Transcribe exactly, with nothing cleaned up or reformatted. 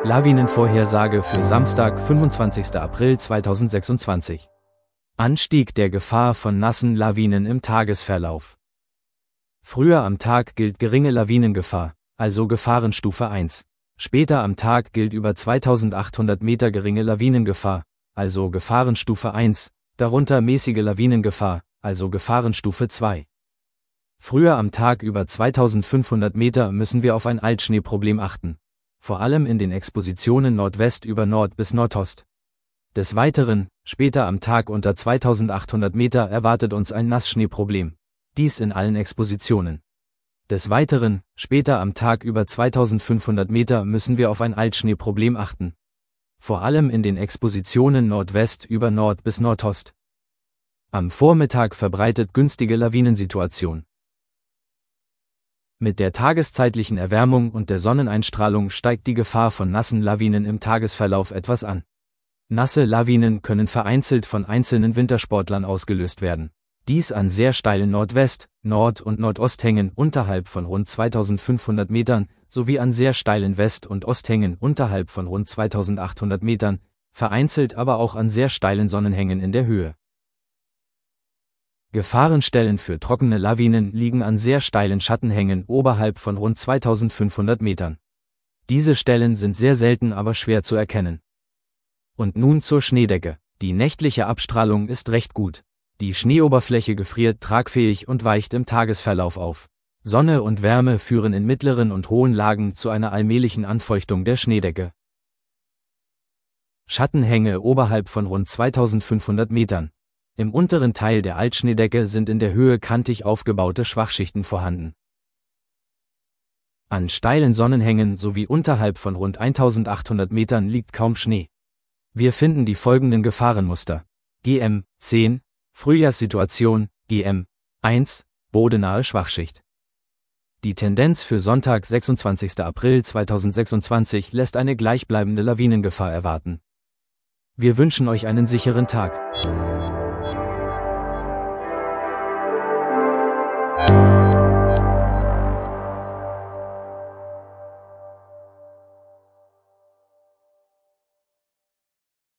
Lawinenvorhersage für Samstag, fünfundzwanzigster April zweitausendsechsundzwanzig. Anstieg der Gefahr von nassen Lawinen im Tagesverlauf. Früher am Tag gilt geringe Lawinengefahr, also Gefahrenstufe eins. Später am Tag gilt über zweitausendachthundert Meter geringe Lawinengefahr, also Gefahrenstufe eins, darunter mäßige Lawinengefahr, also Gefahrenstufe zwei. Früher am Tag über zweitausendfünfhundert Meter müssen wir auf ein Altschneeproblem achten. Vor allem in den Expositionen Nordwest über Nord bis Nordost. Des Weiteren, später am Tag unter zweitausendachthundert Meter erwartet uns ein Nassschneeproblem. Dies in allen Expositionen. Des Weiteren, später am Tag über zweitausendfünfhundert Meter müssen wir auf ein Altschneeproblem achten. Vor allem in den Expositionen Nordwest über Nord bis Nordost. Am Vormittag verbreitet günstige Lawinensituation. Mit der tageszeitlichen Erwärmung und der Sonneneinstrahlung steigt die Gefahr von nassen Lawinen im Tagesverlauf etwas an. Nasse Lawinen können vereinzelt von einzelnen Wintersportlern ausgelöst werden. Dies an sehr steilen Nordwest-, Nord- und Nordosthängen unterhalb von rund zweitausendfünfhundert Metern sowie an sehr steilen West- und Osthängen unterhalb von rund zweitausendachthundert Metern, vereinzelt aber auch an sehr steilen Sonnenhängen in der Höhe. Gefahrenstellen für trockene Lawinen liegen an sehr steilen Schattenhängen oberhalb von rund zweitausendfünfhundert Metern. Diese Stellen sind sehr selten, aber schwer zu erkennen. Und nun zur Schneedecke. Die nächtliche Abstrahlung ist recht gut. Die Schneeoberfläche gefriert tragfähig und weicht im Tagesverlauf auf. Sonne und Wärme führen in mittleren und hohen Lagen zu einer allmählichen Anfeuchtung der Schneedecke. Schattenhänge oberhalb von rund zweitausendfünfhundert Metern. Im unteren Teil der Altschneedecke sind in der Höhe kantig aufgebaute Schwachschichten vorhanden. An steilen Sonnenhängen sowie unterhalb von rund eintausendachthundert Metern liegt kaum Schnee. Wir finden die folgenden Gefahrenmuster. G M zehn, Frühjahrssituation, G M eins, bodenahe Schwachschicht. Die Tendenz für Sonntag, sechsundzwanzigster April zweitausendsechsundzwanzig lässt eine gleichbleibende Lawinengefahr erwarten. Wir wünschen euch einen sicheren Tag.